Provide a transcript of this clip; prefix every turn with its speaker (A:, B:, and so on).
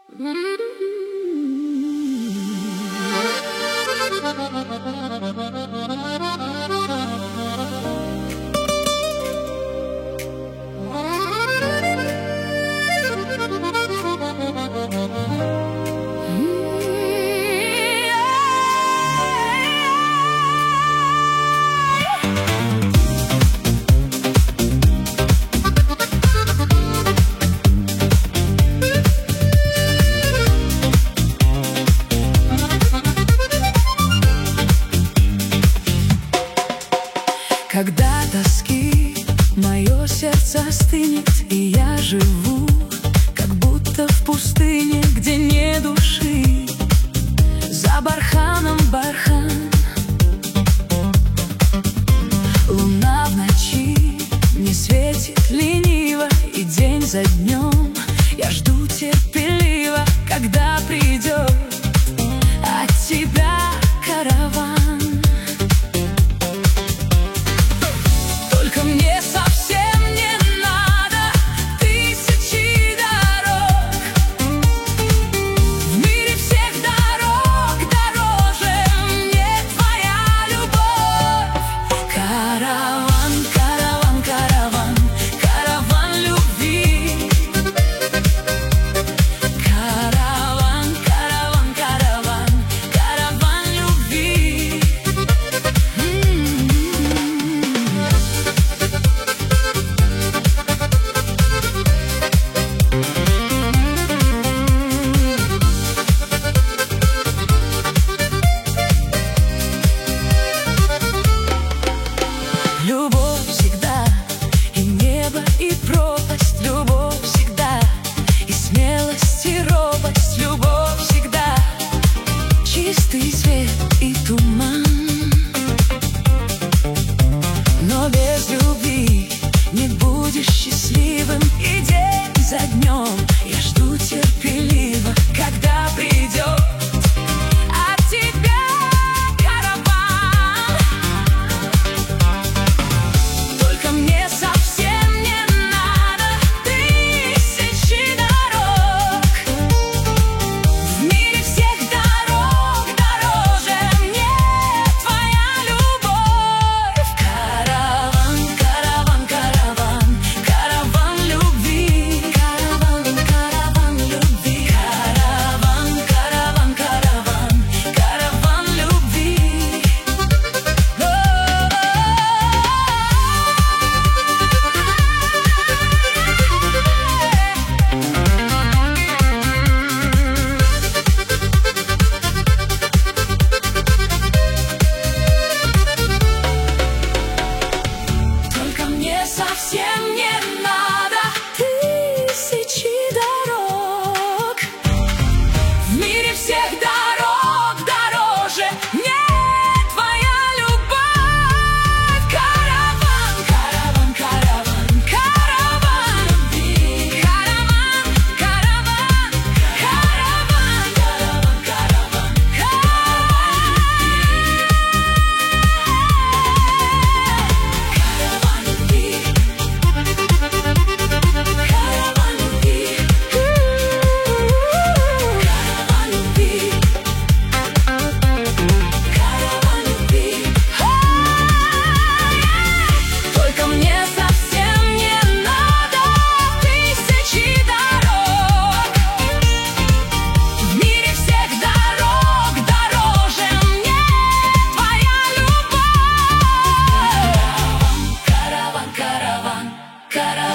A: Когда тоски мое сердце стынет, и я живу, как будто в пустыне, где не души. За барханом бархан, луна в ночи не светит лениво, и день за днем я жду терпеливо, когда придет от тебя караван. Только мне совсем не надо тысячи дорог. В мире всех дорог дороже мне твоя любовь. Караван, караван, караван, караван любви. Караван, караван, караван, караван любви. Любовь всегда, и небо, и пропасть. Любовь всегда, и смелость, и робость. Любовь всегда, чистый свет и туман. Но без любви не будешь счастливым, и день за днем я жду терпеливо, когда придет от тебя караван. Только мне совсем не надо тысячи дорог. В мире всех дорог дороже мне твоя любовь. Караван, караван, караван, караван любви. Караван, караван любви. Караван, караван, караван, караван любви. Только мне совсем не надо тысячи дорог. В мире всех дорог дороже мне твоя любовь. Караван, караван, караван, караван любви. Караван, караван, караван, караван, караван, караван любви. Караван любви. Караван любви. Караван любви. Только мне совсем не надо тысячи дорог. В мире всех дорог дороже мне твоя любовь. Караван, караван, караван.